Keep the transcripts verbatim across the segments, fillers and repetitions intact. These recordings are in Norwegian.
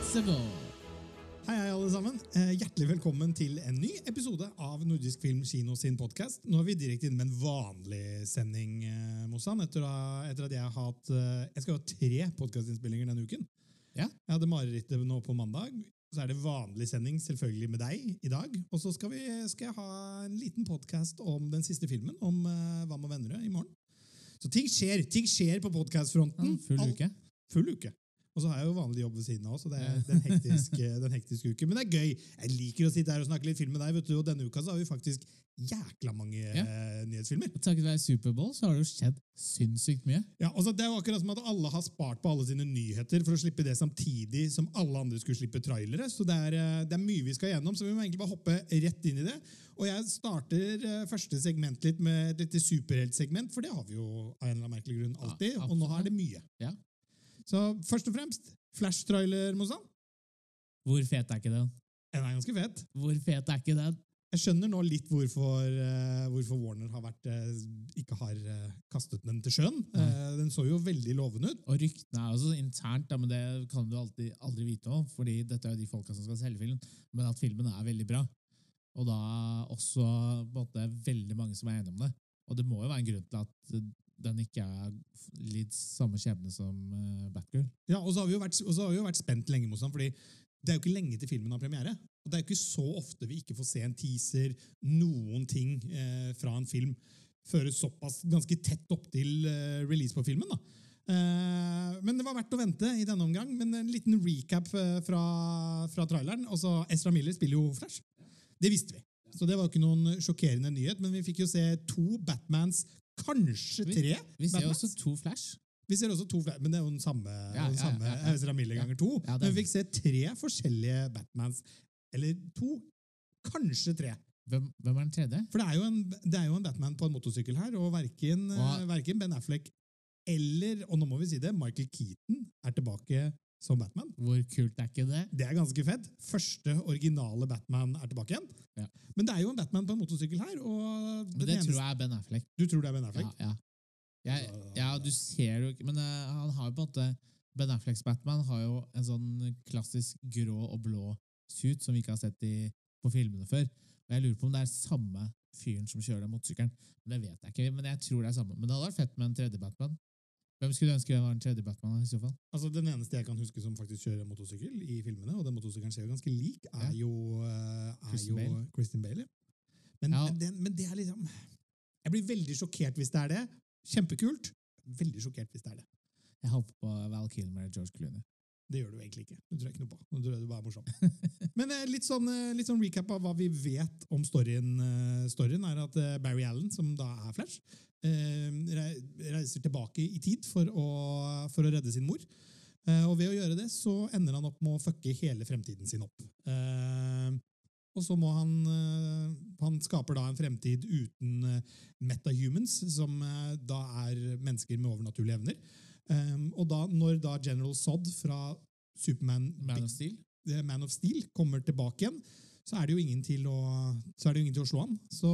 Invincible. Hei, hei alle sammen. Eh, Hjertelig velkommen til en ny episode av Nordisk Film Kino sin podcast. Nå er vi direkte inne med en vanlig sending, eh, Mossan, etter, å- etter at jeg har hatt, eh, jeg skal ha tre podcastinnspillinger denne uken. Ja. Jeg hadde marerittet nå på mandag, så er det vanlig sending selvfølgelig med deg i dag, og så skal, vi, skal jeg ha en liten podcast om den siste filmen, om eh, Hva med Vennerød i morgen. Så ting skjer, ting skjer på podcastfronten. Ja, full All- uke. Full uke. Og så har jeg jo vanlig jobb ved siden av, så det er den hektiske, den hektiske uke. Men det er gøy. Jeg liker å sitte her og snakke litt film med deg, vet du, og denne uka så har vi faktisk jækla mange Ja. eh, nyhetsfilmer. Og takket være Superbowl så har det jo skjedd sinnssykt mye. Ja, og så Det er jo akkurat som at alle har spart på alle sine nyheter for å slippe det samtidig som alle andre skulle slippe trailere. Så det er, eh, det er mye vi skal gjennom, så vi må egentlig bare hoppe rett inn i det. Og jeg starter eh, første segment litt med dette superheltsegment, for det har vi jo av en eller annen merkelig grunn alltid, Ja, og nå er det mye. Ja. Så først og fremst, Flash-trailer, Mossan. Hvor fet er ikke den? Den er ganske fet. Hvor fet er ikke den? Jeg skjønner nå litt hvorfor, eh, hvorfor Warner har vært, eh, ikke har eh, kastet den til sjøen. Eh, den så jo veldig lovende ut. Og ryktene er også internt, da, men det kan du alltid, aldri vite om, fordi dette er jo de folka som skal selge filmen, men at filmen er veldig bra. Og da også på en måte, veldig mange som er enige om det. Og det må jo være en grunn til at den ikke er litt samme skjebne som uh, Batgirl. Ja, og så har vi jo vært, og så har vi jo vært spent lenge, Mossan, fordi det er jo ikke lenge til filmen har premiere. Og det er jo ikke så ofte vi ikke får se en teaser, noen ting eh, fra en film, føre såpass ganske tett opp til eh, release på filmen. da. Eh, men det var verdt å vente i denne omgang. Men en liten recap eh, fra, fra traileren. Altså, Ezra Miller spiller jo Flash. Det visste vi. Så det var ikke noen sjokkerende nyhet, men vi fikk jo se to Batmans, kanskje tre Vi ser jo Batmans. også to Flash. Vi ser også to Flash, men det er jo den samme, Ja, den ja, samme ja, ja. Ezra Miller ganger to. Ja, det er men vi fikk se tre forskjellige Batmans, eller to, kanskje tre. Hvem, hvem er den tredje? For det er jo en, det er jo en Batman på en motorsykkel her, og hverken, Og- eh, hverken Ben Affleck eller, og nå må vi si det, Michael Keaton er tilbake som Batman. Hvor kult er ikke det? Det er ganske fett. Første originale Batman er tilbake igjen. Ja. Men det er jo en Batman på en motorsykkel her, og Men det tror jeg er Ben Affleck. du tror det er Ben Affleck? Ja, ja. Jeg, ja, du ser jo ikke, men uh, han har jo på en måte, Ben Afflecks Batman har jo en sånn klassisk grå og blå suit som vi ikke har sett i, på filmene før. Og jeg lurer på om det er samme fyren som kjører den motorsykkelen. Men det vet jeg ikke, men jeg tror det er samme. Men det hadde vært fett med en tredje Batman. Hvem skulle du ønske var den tredje Batman i så fall? Altså, den eneste jeg kan huske som faktisk kjører motorsykkel i filmene, og den motorsykkelen ser jo ganske lik, er Ja. jo, eh, er Christian jo Bale. Christian Bale. Men, Ja. men, den, men det er liksom Jeg blir veldig sjokkert hvis det er det. Kjempekult. Veldig sjokkert hvis det er det. Jeg håper på Val Kilmer og George Clooney. Det gjør du egentlig ikke. Det tror jeg ikke noe på. Nå tror jeg du bare er morsom. Men eh, litt, sånn, eh, litt sånn recap av hva vi vet om storyen. Eh, storyen er at eh, Barry Allen, som da er Flash, eh, rei- reiser tilbake i tid for å, for å redde sin mor. Eh, og ved å gjøre det så ender han opp med å fucke hele fremtiden sin opp. Eh, og så må han eh, Han skaper da en fremtid uten eh, metahumans, som eh, da er mennesker med overnaturlige evner. Um, og da, når da General Zod fra Superman Man of Steel? eh, Man of Steel kommer tilbake igjen, så er det jo ingen til å, så er det jo ingen til å slå han. Så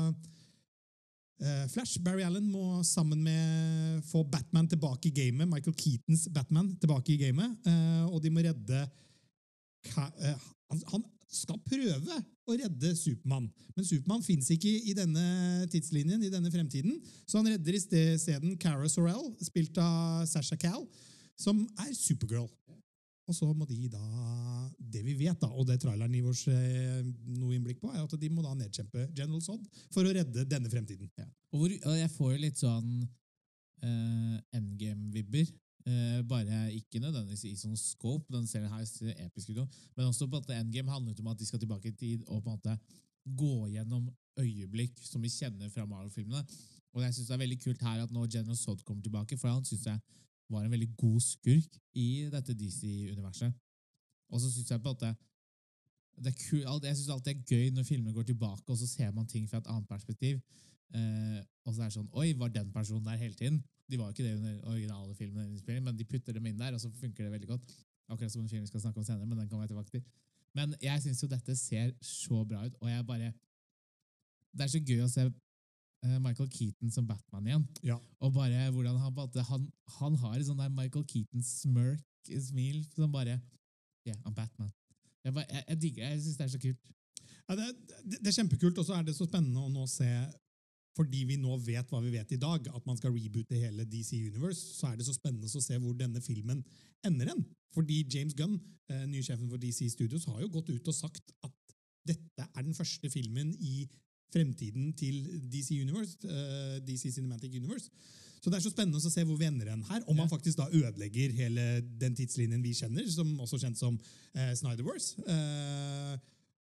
eh, Flash, Barry Allen, må sammen med få Batman tilbake i gamet, Michael Keatons Batman tilbake i gamet, eh, og de må redde Ka eh, han, han skal prøve å redde Supermann, men Supermann finnes ikke i denne tidslinjen, i denne fremtiden, så han redder i sted- stedet Cara Sorrell, spilt av Sasha Cal, som er Supergirl. Og så må de da, det vi vet da, og det traileren gir oss eh, noe innblikk på, er at de må da nedkjempe General Zod for å redde denne fremtiden. Ja. Og, hvor, og jeg får jo litt sånn eh, endgame-vibber. Eh, bare ikke nødvendigvis i sånn scope, den serien her ser episk ut, men også på at endgame handler om at de skal tilbake i tid og på en måte gå gjennom øyeblikk som vi kjenner fra Marvel-filmene. Og jeg synes det er veldig kult her at når General Zod kommer tilbake, for han synes jeg var en veldig god skurk i dette D C-universet. Og så synes jeg på en måte det er kul, jeg synes alltid det er gøy når filmer går tilbake, og så ser man ting fra et annet perspektiv. Eh, og så er det sånn, oi, var den personen der hele tiden? De var ikke det under originale filmen, men de putter dem inn der, og så funker det veldig godt. Akkurat som en film vi skal snakke om senere, men den kommer jeg tilbake til. Men jeg synes jo dette ser så bra ut, og jeg bare... Det er så gøy å se eh, Michael Keaton som Batman igjen. Ja. Og bare hvordan han, han, han har et sånn der Michael Keaton smirk, smil, som bare... yeah, I'm Batman. Jeg, bare, jeg, jeg digger det, jeg synes det er så kult. Ja, det, det, det er kjempekult, og så er det så spennende å nå se, fordi vi nå vet hva vi vet i dag, at man skal reboote hele D C Universe, så er det så spennende å se hvor denne filmen ender hen. Fordi James Gunn, eh, nye sjefen for D C Studios, har jo gått ut og sagt at dette er den første filmen i fremtiden til D C Universe, uh, D C Cinematic Universe. Så det er så spennende å se hvor vi ender hen her, om man faktisk da ødelegger hele den tidslinjen vi kjenner, som også kjent som uh, Snyderverse. Uh,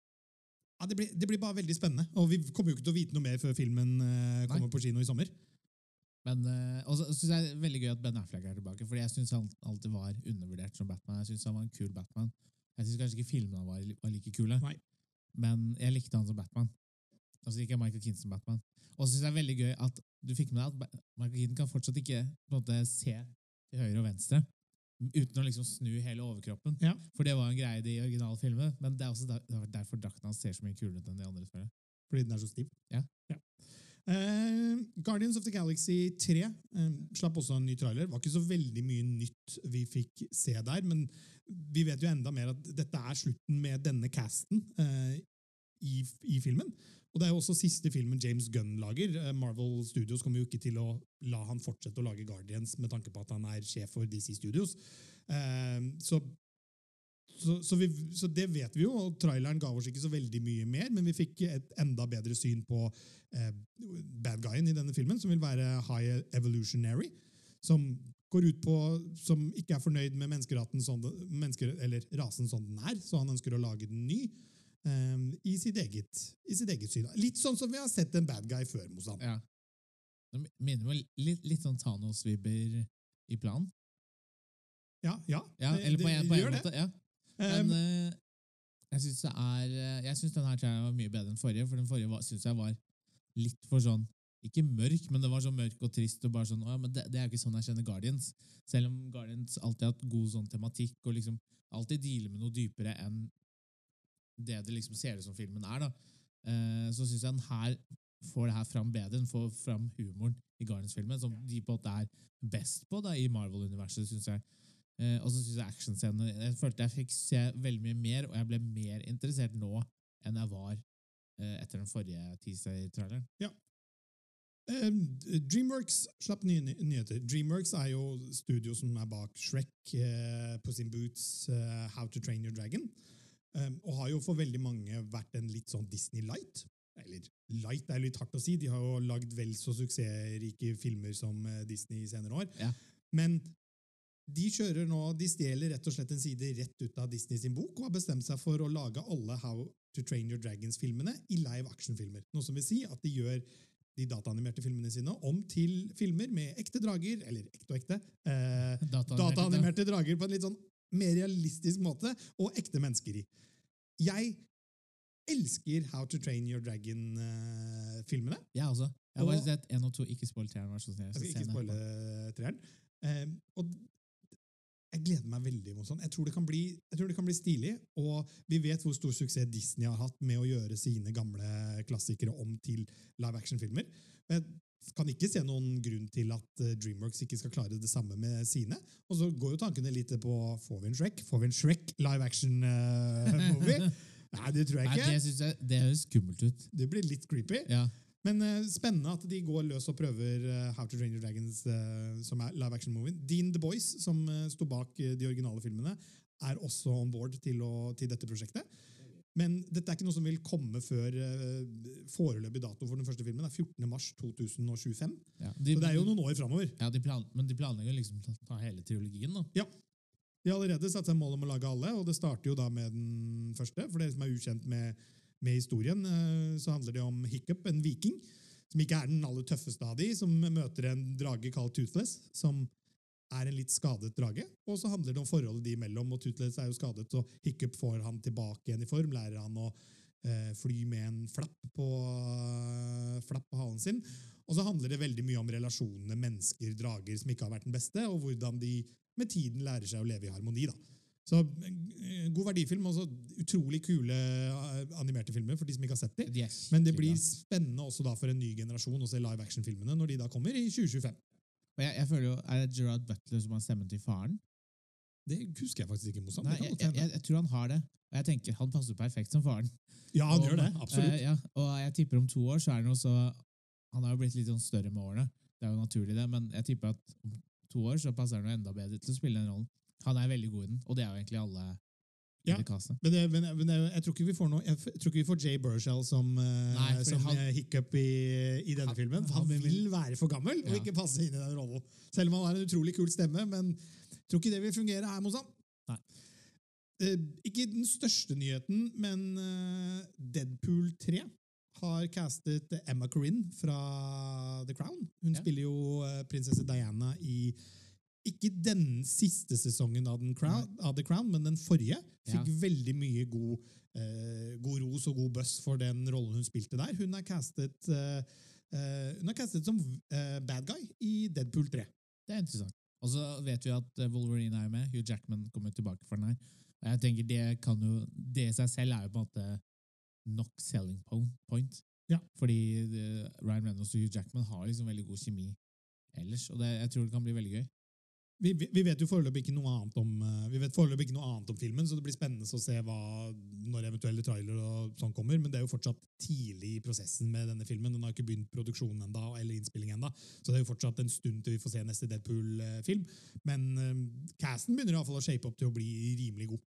ja, det, blir, det blir bare veldig spennende, og vi kommer jo ikke til å vite noe mer før filmen uh, kommer Nei. på kino i sommer. Men uh, også synes jeg det er veldig gøy at Ben Affleck er tilbake, fordi jeg synes han alltid var undervurdert som Batman. Jeg synes han var en kul Batman. Jeg synes kanskje ikke filmene var, var like kule, Nei. men jeg likte han som Batman. Og så gikk jeg Michael Keaton som Batman. Og så synes jeg det er veldig gøy at du fikk med deg at Michael Keaton kan fortsatt ikke på en måte, se til høyre og venstre, uten å liksom snu hele overkroppen. Ja. For det var en greie i de originale filmene, men det er også der, derfor drakten hans ser så mye kulere ut enn de andre. Føler. Fordi den er så stiv. Ja. ja. Uh, Guardians of the Galaxy tre uh, slapp også en ny trailer. Det var ikke så veldig mye nytt vi fikk se der, men vi vet jo enda mer at dette er slutten med denne casten uh, i, i filmen. Og det er jo også siste filmen James Gunn lager. Marvel Studios kommer jo ikke til å la han fortsette å lage Guardians med tanke på at han er sjef for D C Studios. Uh, så, så, så, vi, så det vet vi jo, og traileren ga oss ikke så veldig mye mer, men vi fikk et enda bedre syn på uh, bad guyen i denne filmen, som vil være High Evolutionary, som går ut på, som ikke er fornøyd med menneskeraten sånn, mennesker, eller rasen sånn den er, så han ønsker å lage den ny. Um, i, sitt eget, i sitt eget syn. Litt sånn som vi har sett en bad guy før, Mosan. Ja. Det minner meg litt, litt sånn Thanos-vibber i planen. Ja, ja. ja det, eller på det, en, på en gjør måte, det. Ja. Men um, uh, jeg synes det er Jeg synes denne her var mye bedre enn forrige, for den forrige var, synes jeg var litt for sånn, ikke mørk, men det var så mørk og trist, og bare sånn, å, men det, det er jo ikke sånn jeg kjenner Guardians. Selv om Guardians alltid har hatt god sånn tematikk, og liksom alltid dealer med noe dypere enn det det liksom ser ut som filmen er, da. Eh, så synes jeg den her får det her fram bedre, den får fram humoren i Guardians-filmen, som de på en måte er best på da, i Marvel-universet, synes jeg. Eh, og så synes jeg actionscenene, jeg følte jeg fikk se veldig mye mer, og jeg ble mer interessert nå enn jeg var eh, etter den forrige teaser-traileren. Ja. Um, DreamWorks slapp nye ny nyheter. DreamWorks er jo studio som er bak Shrek, uh, Puss in Boots, uh, How to Train Your Dragon. Um, og har jo for veldig mange vært en litt sånn Disney-light. Eller light er litt hardt å si, de har jo lagd vel så suksessrike filmer som uh, Disney i senere år. Ja. Men de kjører nå, de stjeler rett og slett en side rett ut av Disney sin bok, og har bestemt seg for å lage alle How to Train Your Dragons-filmene i live-action-filmer. Noe som vil si at de gjør de dataanimerte filmene sine om til filmer med ekte drager, eller ekte og ekte, eh, Dataanimerte, dataanimerte drager på en litt sånn mer realistisk måte, og ekte mennesker i. Jeg elsker How to Train Your Dragon-filmene. Jeg også. Jeg har bare sett en og to, ikke spoil treeren. Jeg skal ikke spoile treeren. Um, og jeg gleder meg veldig mot sånn. Jeg tror, det kan bli, jeg tror det kan bli stilig, og vi vet hvor stor suksess Disney har hatt med å gjøre sine gamle klassikere om til live-action-filmer. Jeg kan ikke se noen grunn til at DreamWorks ikke skal klare det samme med sine. Og så går jo tankene litt på får vi en Shrek? Får vi en Shrek live-action-movie? Nei, det tror jeg ikke. Nei, det, synes jeg, det høres skummelt ut. Det blir litt creepy. Ja. Men uh, spennende at de går løs og prøver uh, How to Train Your Dragons, uh, som er live-action-movien. Dean The Boys, som uh, sto bak uh, de originale filmene, er også on board til, å, til dette prosjektet. Men dette er ikke noe som vil komme før uh, foreløpig dato for den første filmen. Det er fjortende mars to tusen tjuefem. Ja, de, så det er jo noen år fremover. Ja, de plan, men de planlegger liksom å ta hele trilogien nå. Ja. De har allerede satt seg mål om å lage alle, og det starter jo da med den første. For dere som er ukjent med, med historien, uh, så handler det om Hiccup, en viking, som ikke er den aller tøffeste av de, som møter en drage kalt Toothless, som er en litt skadet drage, og så handler det om forholdet de imellom, og Toothless er jo skadet, så Hiccup får han tilbake igjen i form, lærer han å eh, fly med en flapp på, uh, flapp på halen sin, og så handler det veldig mye om relasjonene mennesker, drager, som ikke har vært den beste, og hvordan de med tiden lærer seg å leve i harmoni, da. Så eh, god verdifilm, også utrolig kule uh, animerte filmer for de som ikke har sett dem, yes, men det blir spennende også da for en ny generasjon å se live-action-filmene når de da kommer i tjue tjuefem. Jeg, jeg føler jo, Er det Gerard Butler som har stemmen til faren? Det husker jeg faktisk ikke, Mozart. Nei, jeg, jeg, jeg, jeg tror han har det. Og jeg tenker, han passer perfekt som faren. Ja, han og, gjør det, absolutt. Eh, ja, og jeg tipper om to år så er det noe så Han har jo blitt litt sånn større med årene. Det er jo naturlig, det. Men jeg tipper at om to år så passer han jo enda bedre til å spille den rollen. Han er veldig god i den, og det er jo egentlig alle i Ja, det castet. Men, det, men, men jeg, jeg tror ikke vi får noe, jeg f- tror ikke vi får Jay Baruchel som, eh, Nei, fordi som han- eh, hiccup i, i denne Han- filmen. For han han vil- vil være for gammel og Ja. ikke passe inn i den rollen. Selv om han har en utrolig kul stemme, men jeg tror ikke det vil fungere her hos han. Nei. Eh, ikke den største nyheten, men eh, Deadpool tre har castet Emma Corrin fra The Crown. Hun Ja. spiller jo eh, prinsesse Diana i ikke den siste sesongen av, den Crown, av The Crown, men den forrige. Fikk Ja. veldig mye god, eh, god ros og god buzz for den rollen hun spilte der. Hun er castet, eh, eh, hun er castet som eh, bad guy i Deadpool tre. Det er interessant. Og så vet vi at eh, Wolverine er jo med. Hugh Jackman kommer tilbake for den her. Og jeg tenker det kan jo Det i seg selv er jo på en måte nok selling po- point. Ja. Fordi eh, Ryan Reynolds og Hugh Jackman har liksom veldig god kjemi ellers. Og det, jeg tror det kan bli veldig gøy. Vi, vi vi vet jo foreløpig ikke noe annet om eh, Vi vet foreløpig ikke noe annet om filmen, så det blir spennende å se hva, når eventuelle trailer og sånn kommer. Men det er jo fortsatt tidlig i prosessen med denne filmen. Den har ikke begynt produksjonen enda, eller innspilling enda. Så det er jo fortsatt en stund til vi får se neste Deadpool-film. Men eh, casten begynner i hvert fall å shape opp til å bli rimelig god.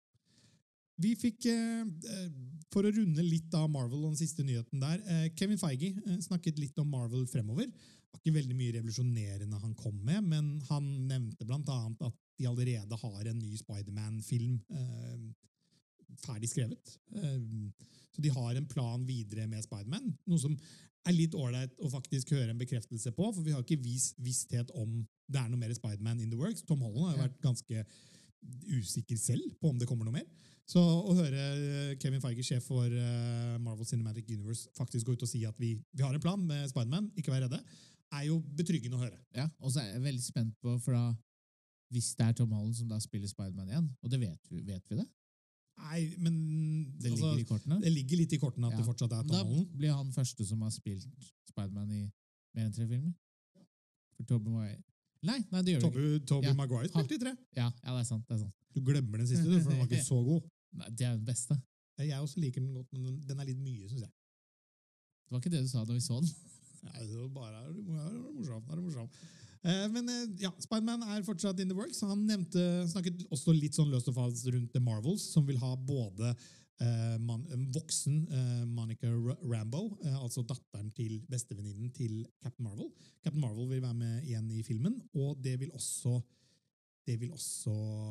Vi fikk, eh, eh, for å runde litt av Marvel og den siste nyheten der, eh, Kevin Feige eh, snakket litt om Marvel fremover. Det var ikke veldig mye revolusjonerende han kom med, men han nevnte blant annet at de allerede har en ny Spider-Man-film eh, ferdig skrevet. Eh, så de har en plan videre med Spider-Man, noe som er litt ålreit å faktisk høre en bekreftelse på, for vi har ikke vis, vissthet om det er noe mer Spider-Man in the works. Tom Holland har jo Ja. vært ganske usikker selv på om det kommer noe mer. Så å høre Kevin Feige, sjef for eh, Marvel Cinematic Universe, faktisk gå ut og si at vi, vi har en plan med Spider-Man, ikke vær redde, er jo betryggende å høre. Ja, og så er jeg veldig spent på, for da hvis det er Tom Holland som da spiller Spider-Man igjen, og det vet vi, vet vi det? Nei, men Det altså, ligger i kortene? det ligger litt i kortene at Ja. det fortsatt er Men Tom da Holland. blir han første som har spilt Spider-Man i mer enn tre filmer. For Tobey Maguire. Nei, nei, det gjør det ikke. Toby, Toby Ja. Maguire spilte i tre. Ja, ja, det er sant. det er sant. Du glemmer den siste, du, for den var ikke så god. Nei, det er den beste. Jeg også liker den godt, men den- den er litt mye, synes jeg. Det var ikke det du sa da vi så den. Nei, det var bare er det er det morsomt. Er det morsomt. Eh, men eh, ja, Spider-Man er fortsatt in the works. Han nevnte, snakket også litt sånn løst og fast rundt The Marvels, som vil ha både eh, man, en voksen eh, Monica R- Rambeau, eh, altså datteren til bestevenninnen til Captain Marvel. Captain Marvel vil være med igjen i filmen, og det vil også det vil også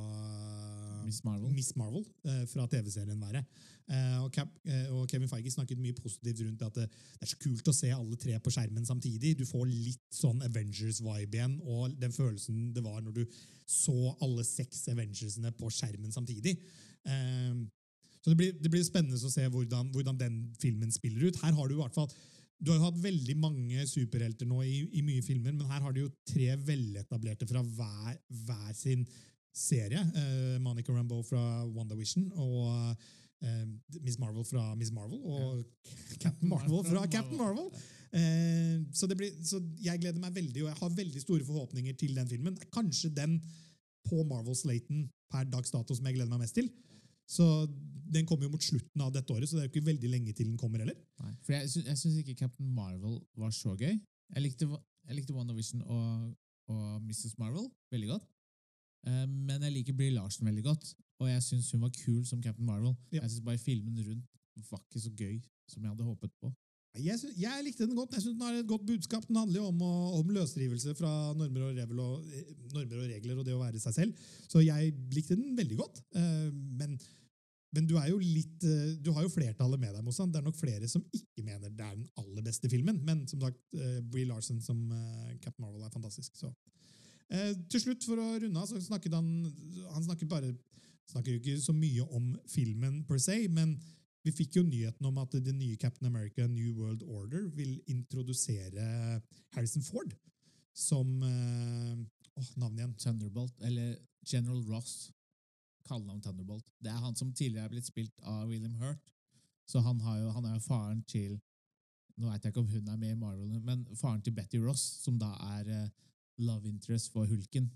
eh, Miss Marvel. Miss Marvel eh, fra T V-serien være. Eh, og, Cap, eh, og Kevin Feige snakket mye positivt rundt at det, det er så kult å se alle tre på skjermen samtidig. Du får litt sånn Avengers-vibe igjen, og den følelsen det var når du så alle seks Avengersene på skjermen samtidig. Eh, så det blir, det blir spennende å se hvordan, hvordan den filmen spiller ut. Her har du i hvert fall Du har jo hatt veldig mange superhelter nå i, i mye filmer, men her har du jo tre veletablerte fra hver, hver sin serie. Eh, Monica Rambeau fra WandaVision og eh, Miss Marvel fra Miss Marvel og Captain Marvel fra Captain Marvel. Eh, så, det blir, så jeg gleder meg veldig, og jeg har veldig store forhåpninger til den filmen. Det er kanskje den på Marvel-slaten per dags dato som jeg gleder meg mest til. Så den kommer jo mot slutten av dette året, så det er jo ikke veldig lenge til den kommer heller. Nei, for jeg, sy- jeg syns ikke Captain Marvel var så gøy. Jeg likte, jeg likte WandaVision og, og missus Marvel veldig godt. Eh, men jeg liker Brie Larson veldig godt, og jeg syns hun var kul som Captain Marvel. Ja. Jeg syns bare filmen rundt var ikke så gøy som jeg hadde håpet på. Jeg, sy- jeg likte den godt. Jeg synes den har et godt budskap. Den handler jo om, å, om løsrivelse fra normer og, revel og, eh, normer og regler og det å være seg selv. Så jeg likte den veldig godt. Eh, men, men du er jo litt eh, Du har jo flertallet med deg, Mossan. Det er nok flere som ikke mener det er den aller beste filmen. Men som sagt, eh, Brie Larson som eh, Captain Marvel er fantastisk. Så. Eh, til slutt, for å runde av, så snakket han Han snakket bare snakker jo ikke så mye om filmen per se, men vi fikk jo nyheten om at det nye Captain America New World Order vil introdusere Harrison Ford som eh, åh, navn igjen. Thunderbolt, eller General Ross, kallenavn Thunderbolt. Det er han som tidligere er blitt spilt av William Hurt. Så han, har jo, han er jo faren til Nå vet jeg ikke om hun er med i Marvel, men faren til Betty Ross, som da er eh, love interest for Hulken. Ja.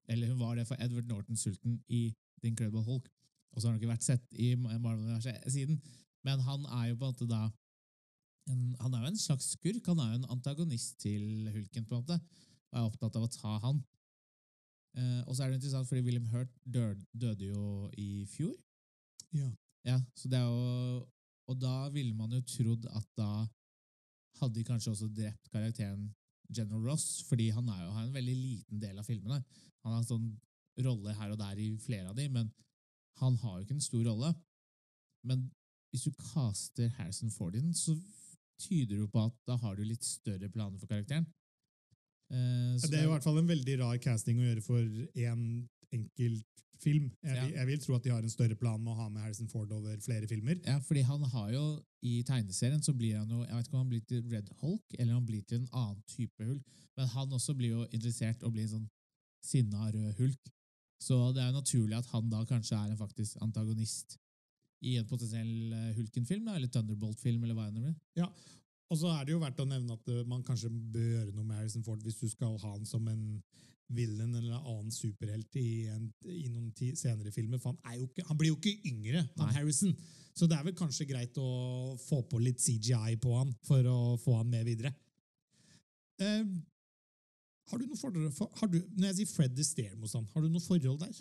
eller hun var det for Edward Norton-sulten i The Incredible Hulk, og så har han ikke vært sett i Marvel-universet siden, men han er jo på en måte da, en, han er jo en slags skurk, han er jo en antagonist til Hulken på en måte, og er opptatt av å ta han. Eh, og så er det interessant, fordi William Hurt døde, døde jo i fjor. Ja. Ja, så det er jo, og da ville man jo trodd at da hadde de kanskje også drept karakteren General Ross, fordi han er jo, har en veldig liten del av filmene. Han har en sånn rolle her og der i flere av de, men han har jo ikke en stor rolle. Men hvis du caster Harrison Ford inn, så tyder du på at da har du litt større planer for karakteren. Eh, så Det er jo i hvert fall en veldig rar casting å gjøre for en enkelt film. Jeg, Ja. vil, jeg vil tro at de har en større plan med å ha med Harrison Ford over flere filmer. Ja, fordi han har jo, i tegneserien så blir han jo, jeg vet ikke om han blir til Red Hulk, eller om han blir til en annen type hulk, men han også blir jo interessert å bli en sånn sinna rød hulk. Så det er jo naturlig at han da kanskje er en faktisk antagonist i en potensiell eh, Hulken-film, da, eller Thunderbolt-film, eller hva det blir. Ja, og så er det jo verdt å nevne at eh, man kanskje bør gjøre noe med Harrison Ford hvis du skal ha han som en villain eller en annen superhelt i, en, i noen ti, senere filmer, for han, er jo ikke, han blir jo ikke yngre, han Nei. Harrison. Så det er vel kanskje greit å få på litt C G I på han for å få han med videre. Eh, har du noe forhold, for, har du, når jeg sier Fred Astaire, Mossan, har du noe forhold der?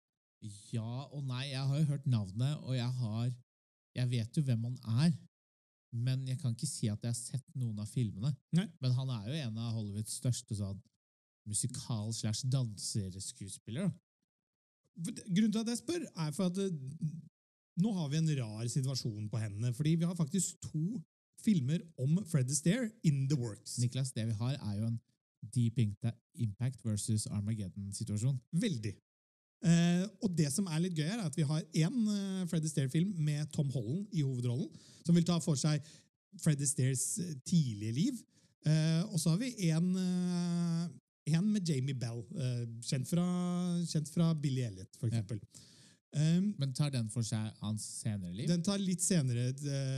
Ja og nei, jeg har jo hørt navnet, og jeg har, jeg vet jo hvem han er, men jeg kan ikke si at jeg har sett noen av filmene. Nei. Men han er jo en av Hollywoods største sånn musikal slash danserskuespillere. Grunnen til at jeg spør er for at eh, nå har vi en rar situasjon på hendene, fordi vi har faktisk to filmer om Fred Astaire in the works. Niklas, det vi har er jo en Deep Impact versus Armageddon-situasjon. Veldig. Eh, og det som er litt gøy er at vi har en eh, Fred Astaire-film med Tom Holland i hovedrollen, som vil ta for seg Fred Astaires eh, tidlige liv. Eh, og så har vi en, eh, en med Jamie Bell, eh, kjent, fra, kjent fra Billy Elliot, for Ja. eksempel. Um, Men tar den for seg hans senere liv? den tar litt senere,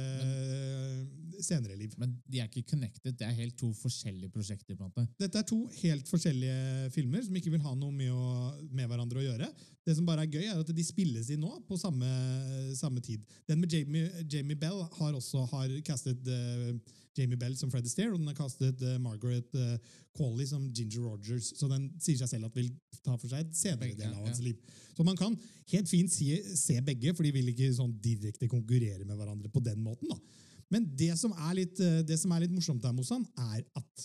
eh, senere liv. Men de er ikke connected, det er helt to forskjellige prosjekter på en måte. Dette er to helt forskjellige filmer som ikke vil ha noe med, å, med hverandre å gjøre. Det som bare er gøy, er at de spilles inn nå på samme, samme tid. Den med Jamie, Jamie Bell har også har castet uh, Jamie Bell som Fred Astaire, og den har castet uh, Margaret uh, Qualley som Ginger Rogers. Så den sier seg selv at vil ta for seg et senere Begge, del av ja. hans liv. Så man kan helt fint se, se begge, for de vil ikke sånn direkte konkurrere med hverandre på den måten. Da. Men det som er litt, uh, det som er litt morsomt der, Mossan, er at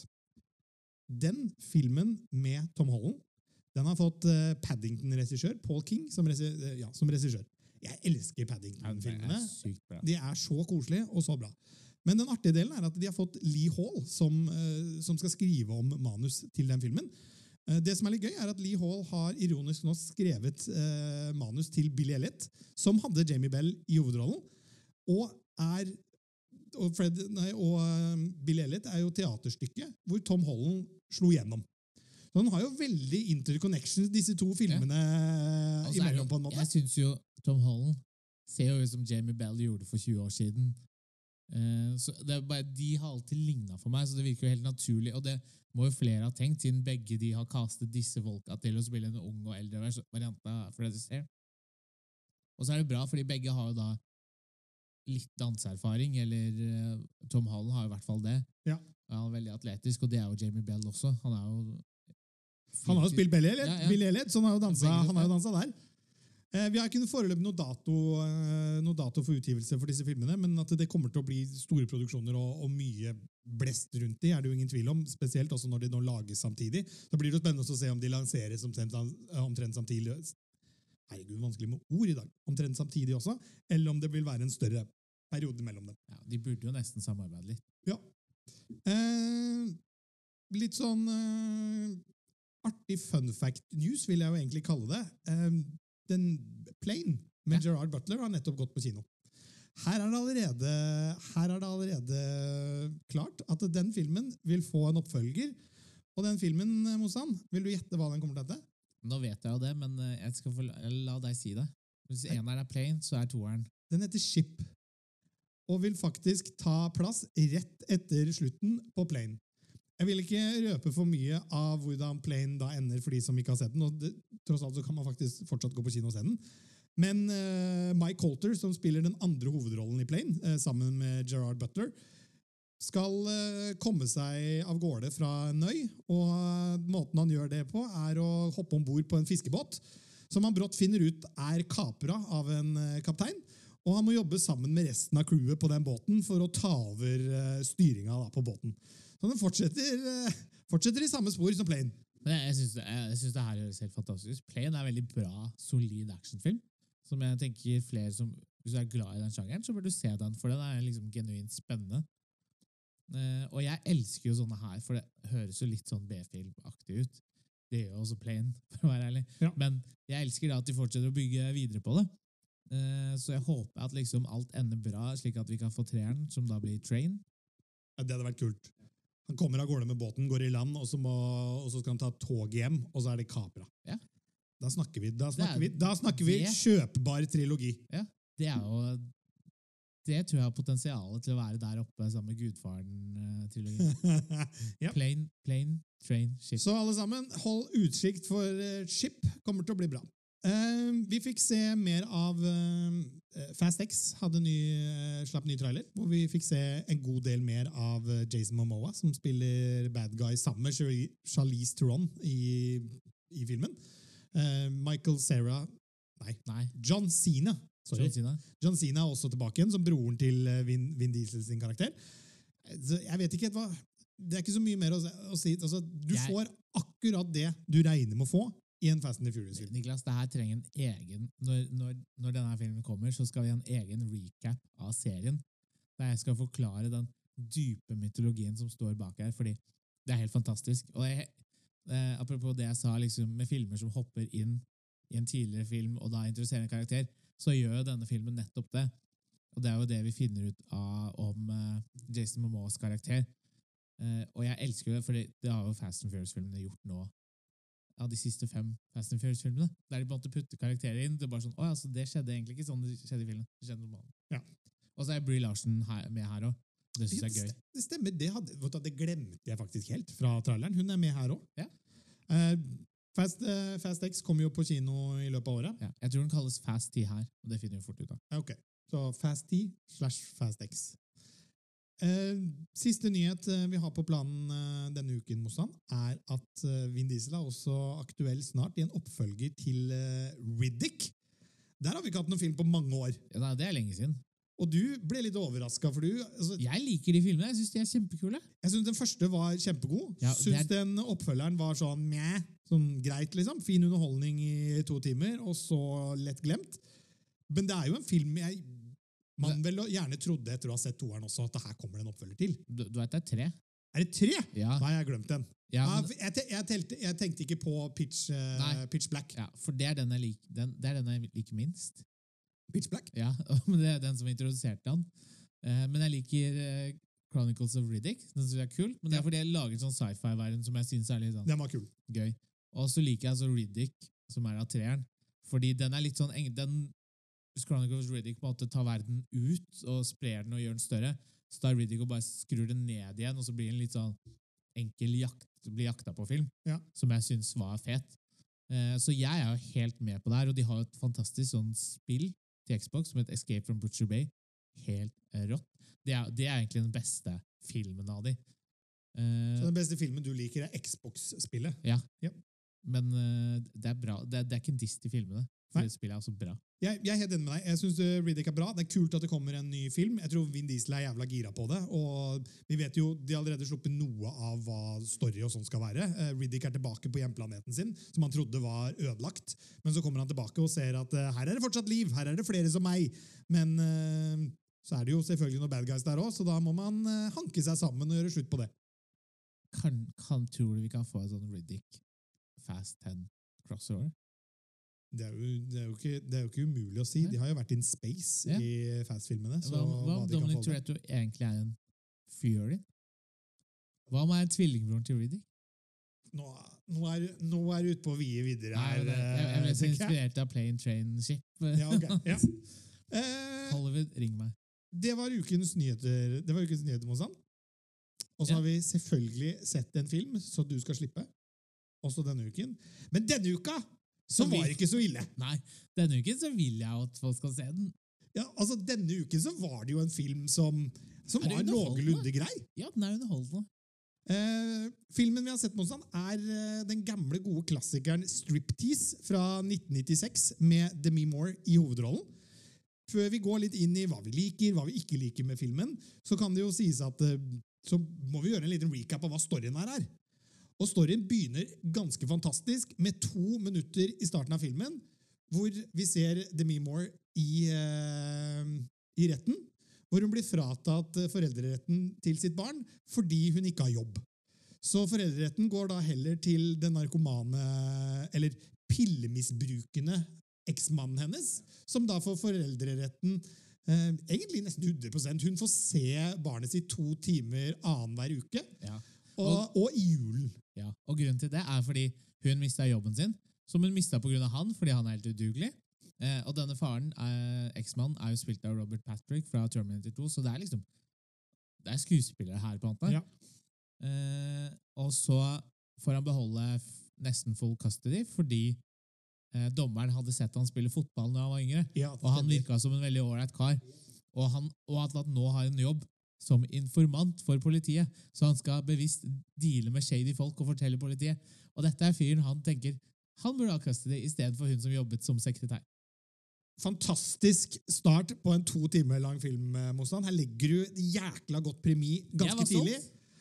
den filmen med Tom Holland, den har fått uh, Paddington-regissør, Paul King, som, regi uh, ja, som regissør. Jeg elsker Ja, det Paddington-filmene. er sykt bra. De er så koselige og så bra. Men den artige delen er at de har fått Lee Hall, som, uh, som skal skrive om manus til den filmen. Uh, det som er litt gøy, er at Lee Hall har ironisk nå skrevet uh, manus til Billy Elliot, som hadde Jamie Bell i hovedrollen, og er og, Fred, nei, og uh, Billy Elliot er jo teaterstykket hvor Tom Holland slo gjennom. Så han har jo veldig interconnections, disse to filmene Og så er det imellom jo- på en måte. Jeg synes jo Tom Holland ser jo ut som Jamie Bell gjorde for tjue år siden. Eh, så det er bare, de har alltid lignet for meg, så det virker jo helt naturlig. Og det må jo flere ha tenkt, siden begge de har kastet disse folka til å spille en ung og eldre vers- variant av Fred Astaire. Og så er det bra, fordi begge har jo da litt danseerfaring, eller eh, Tom Holland har jo i hvert fall det. Ja. Han er veldig atletisk, og det er jo Jamie Bell også. Han er jo Han har jo spilt Billy Elliot, Ja, ja. Billy Elliot så han har jo dansa, Begge to, han har jo ja. dansa der. Eh, vi har ikke foreløpig noe dato, eh, noe dato for utgivelse for disse filmene, men at det kommer til å bli store produksjoner og, og mye blest rundt de, er det jo ingen tvil om, spesielt også når de nå lages samtidig. Så blir det jo spennende å se om de lanseres omtrent, omtrent samtidig. Herregud, vanskelig med ord i dag. Omtrent samtidig også, eller om det vil være en større periode mellom dem. Ja, de burde jo nesten samarbeide litt. Ja. Eh, litt sånn eh, artig fun fact news, vil jeg jo egentlig kalle det. Eh, den Plane med Ja. Gerard Butler har nettopp gått på kino. Her er det allerede, her er det allerede klart at den filmen vil få en oppfølger. Og den filmen, Mossan, vil du gjette hva den kommer til å hete? Nå vet jeg jo det, men eh, jeg skal få la, la deg si det. Hvis eneren er plain, så er toeren. Den heter Ship, og vil faktisk ta plass rett etter slutten på Plane. Jeg vil ikke røpe for mye av hvordan Plane da ender for de som ikke har sett den, og det, tross alt så kan man faktisk fortsatt gå på kino og se den. Men uh, Mike Colter, som spiller den andre hovedrollen i Plane, uh, sammen med Gerard Butler, skal uh, komme seg av gårde fra en øy, og uh, måten han gjør det på er å hoppe ombord på en fiskebåt, som han brått finner ut er kapra av en uh, kaptein, og han må jobbe sammen med resten av crewet på den båten for å ta over uh, styringa da, på båten. Så den fortsetter, uh, fortsetter i samme spor som Plane. Men jeg, jeg, synes det, jeg synes det her høres helt fantastisk ut. Plane er en veldig bra, solid actionfilm, som jeg tenker flere som, hvis du er glad i den sjangeren, så bør du se den, for den er liksom genuint spennende. Uh, og jeg elsker jo sånne her, for det høres jo litt sånn B-filmaktig ut. Det gjør jo også Plane, for å være ærlig. Ja. Men jeg elsker da at de fortsetter å bygge videre på det. Uh, så jeg håper at liksom alt ender bra, slik at vi kan få treeren, som da blir Train. Ja, det hadde vært kult. Han kommer av gårde med båten, går i land, og så, må, og så skal han ta tog hjem, og så er det kapra. Ja. Da snakker vi, da snakker er, vi, da snakker vi kjøpbar trilogi. Ja, det er jo, det tror jeg har potensialet til å være der oppe sammen med Gudfaren-trilogien. Ja. Plane, plane, train, ship. Så alle sammen, hold utsikt for uh, Ship, kommer til å bli bra. Uh, vi fikk se mer av uh, Fast X, hadde ny, uh, slapp ny trailer, hvor vi fikk se en god del mer av uh, Jason Momoa, som spiller bad guy sammen med Charlize Theron i, i filmen. Uh, Michael Cera, nei, nei, John Cena, sorry. John Cena. John Cena er også tilbake igjen, som broren til uh, Vin, Vin Diesel sin karakter. Så jeg vet ikke helt hva, det er ikke så mye mer å, å si, altså, du jeg... får akkurat det du regner med å få, i en Fast and the Furious-film. Niklas, det her trenger en egen, når, når, når denne filmen kommer, så skal vi ha en egen recap av serien, der jeg skal forklare den dype mytologien som står bak her, fordi det er helt fantastisk. Og jeg, eh, apropos det jeg sa, liksom, med filmer som hopper inn i en tidligere film, og da introduserer en karakter, så gjør jo denne filmen nettopp det. Og det er jo det vi finner ut av om eh, Jason Momoas karakter. Eh, og jeg elsker det, for det har jo Fast and Furious-filmene gjort nå, av de siste fem Fast and Furious-filmene, der de måtte putte karakterer inn. Det er bare sånn, åja, så det skjedde egentlig ikke sånn det skjedde i filmen. Det skjedde normalt. Ja. Og så er Brie Larson her, med her også. Det synes jeg er gøy. Det stemmer, det, hadde, vet du, det glemte jeg faktisk helt fra traileren. Hun er med her også. Ja. Uh, Fast, uh, Fast X kommer jo på kino i løpet av året. Ja. Jeg tror den kalles Fast T her, og det finner vi fort ut av. Ok, så Fast T slash Fast X. Uh, siste nyhet uh, vi har på planen uh, denne uken, Mossan, er at uh, Vin Diesel er også aktuell snart i en oppfølger til uh, Riddick. Der har vi ikke hatt noen film på mange år. Ja, det er lenge siden. Og du ble litt overrasket, for du... Altså, jeg liker de filmene, jeg synes de er kjempekule. Jeg synes den første var kjempegod. Ja, synes er... den oppfølgeren var sånn, mjæ, sånn greit liksom, fin underholdning i to timer, og så lett glemt. Men det er jo en film jeg... Man vel gjerne trodde etter å ha sett toeren også at det her kommer det en oppfølger til. Du, du vet det er tre? Er det tre? Ja. Da har jeg glemt den. Ja, men... jeg, te, jeg, telte, jeg tenkte ikke på Pitch, uh, Pitch Black. Ja, for det er den jeg, lik, den, det er den jeg liker minst. Pitch Black? Ja, men det er den som introduserte han. Uh, men jeg liker uh, Chronicles of Riddick. Den synes jeg er kul, men det er fordi jeg lager en sånn sci-fi-verden som jeg synes er litt sånn den var kul. Gøy. Og så liker jeg altså Riddick, som er av treeren, fordi den er litt sånn den Chronicles of Riddick på en måte tar verden ut og sprer den og gjør den større, så tar Riddick og bare skrur den ned igjen, og så blir den litt sånn enkel jakt, blir jakta på film, ja. Som jeg synes var fet. Uh, så jeg er jo helt med på det her, og de har et fantastisk sånn spill til Xbox som heter Escape from Butcher Bay. Helt rått. Det er, det er egentlig den beste filmen av de. Uh, så den beste filmen du liker er Xbox-spillet? Ja. ja. Men uh, det er bra. Det er, det er ikke en diss til filmene. For det spillet er også bra. Jeg, jeg er helt enig med deg. Jeg synes Riddick er bra. Det er kult at det kommer en ny film. Jeg tror Vin Diesel er jævla gira på det. Og vi vet jo, de har allerede sluppet noe av hva story og sånn skal være. Uh, Riddick er tilbake på hjemplaneten sin, som han trodde var ødelagt. Men så kommer han tilbake og ser at uh, her er det fortsatt liv. Her er det flere som meg. Men uh, så er det jo selvfølgelig noen bad guys der også, så da må man uh, hanke seg sammen og gjøre slutt på det. Kan, kan tror du vi kan få en sånn Riddick Fast ten crossover? Det er, jo, det, er jo ikke, det er jo ikke umulig å si. De har jo vært in space ja. I Fast-filmene. Hva, hva om Dominic Toretto egentlig er en Fury? Hva om er tvillingbror til Riddick? Nå, nå, er, nå er du ute på vie videre her. Nei, jeg, jeg ble så inspirert av Plane Train Ship. Ja, ok. Ja. Eh, Hollywood, ring meg. Det var ukens nyheter, det var ukens nyheter, Mossan. og så Ja. har vi selvfølgelig sett en film, så du skal slippe, også denne uken. Men denne uka, så Så vi- var det ikke så ille. Nei, denne uken så vil jeg at folk skal se den. Ja, altså Denne uken så var det jo en film som, som Er det var underholdende? noenlunde grei. Ja, den er underholdende. Eh, filmen vi har sett mot sånn er eh, den gamle, gode klassikeren Striptease fra nitten nittiseks med Demi Moore i hovedrollen. Før vi går litt inn i hva vi liker, hva vi ikke liker med filmen, så kan det jo sies at eh, så må vi gjøre en liten recap av hva storyen her er. Og storyen begynner ganske fantastisk med to minutter i starten av filmen, hvor vi ser Demi Moore i, eh, i retten, hvor hun blir fratatt eh, foreldreretten til sitt barn fordi hun ikke har jobb. Så foreldreretten går da heller til den narkomane, eller pillemisbrukende eksmannen hennes, som da får foreldreretten eh, egentlig nesten hundre prosent. Hun får se barnet sitt to timer annenhver uke, Ja. og, og i julen. Ja, og grunnen til det er fordi hun mistet jobben sin, som hun mistet på grunn av han, fordi han er helt udugelig. Eh, og denne faren, eh, eksmannen, er jo spilt av Robert Patrick fra Terminator to, så det er liksom, det er skuespillere her på en måte. Ja. Eh, og så får han beholde f- nesten full custody, fordi eh, dommeren hadde sett han spille fotball når han var yngre, Ja, og han stemmer. virket som en veldig ålreit kar. Og, han, og at han nå har en jobb som informant for politiet, så han skal bevisst deale med shady folk og fortelle politiet. Og dette er fyren han tenker, han burde ha custody i stedet for hun som jobbet som sekretær. Fantastisk start på en to timer lang film, eh, Mossan. Her legger du et jækla godt premi Jeg ganske var stolt. tidlig.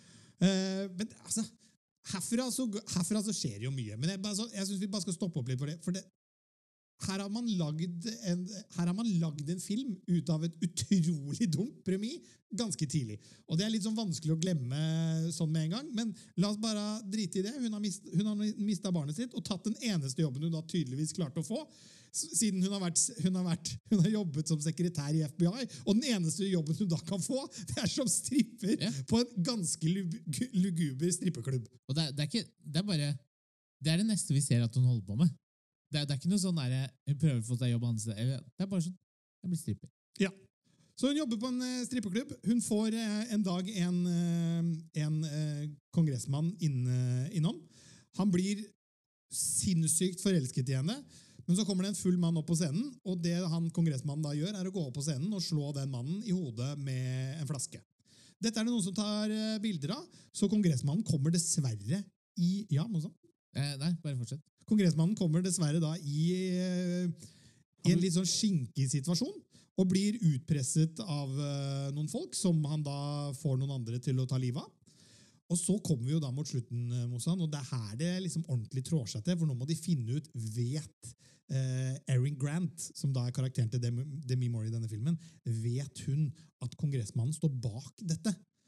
Eh, men altså, herfra så, herfra så skjer det jo mye. Men jeg, bare så, jeg synes vi bare skal stoppe opp litt på det. For det, her har man lagd en, her har man lagd en film ut av et utrolig dumt premi ganske tidlig. Og det er litt sånn vanskelig å glemme sånn med en gang, men la oss bare drite i det. Hun har, mist, hun har mistet barnet sitt og tatt den eneste jobben hun da tydeligvis klarte å få, s- siden hun har, vært, hun, har vært, hun har jobbet som sekretær i F B I, og den eneste jobben hun da kan få, det er som stripper Ja. på en ganske lub- luguber strippeklubb. Og det, er- det er ikke, det er bare, det er det neste vi ser at hun holder på med. Det er, det er ikke noe sånn der, hun prøver å få seg jobb andre steder, eller det er bare sånn, jeg blir stripper. Ja. Så hun jobber på en eh, strippeklubb. Hun får eh, en dag en, eh, en eh, kongressmann inn, eh, innom. Han blir sinnssykt forelsket i henne, men så kommer det en full mann opp på scenen, og det han kongressmannen da gjør, er å gå opp på scenen og slå den mannen i hodet med en flaske. Dette er det noen som tar eh, bilder av, så kongressmannen kommer dessverre i Ja, Mosson? Eh, nei, bare fortsett. Kongressmannen kommer dessverre da i, eh, i en litt sånn skinkig situasjon, og blir utpresset av eh, noen folk, som han da får noen andre til å ta livet av. Og så kommer vi jo da mot slutten, eh, Mossan, og det er her det liksom ordentlig trår seg til, for nå må de finne ut, vet eh, Erin Grant, som da er karakteren til Demi, Demi Moore i denne filmen, vet hun at kongressmannen står bak dette?